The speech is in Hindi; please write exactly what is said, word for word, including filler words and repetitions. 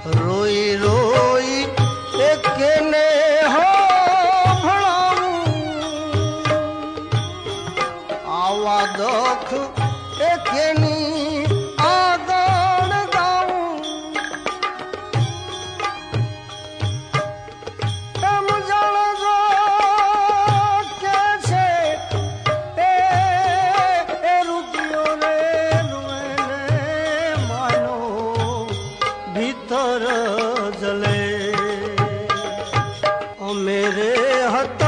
रोई रोई एक ने हो भड़ाऊं आवा दुख एक नी आगण दाऊं तम जान जो के छे ए ए रुकियो रे रुएने मानो भीतर जले ओ मेरे हथ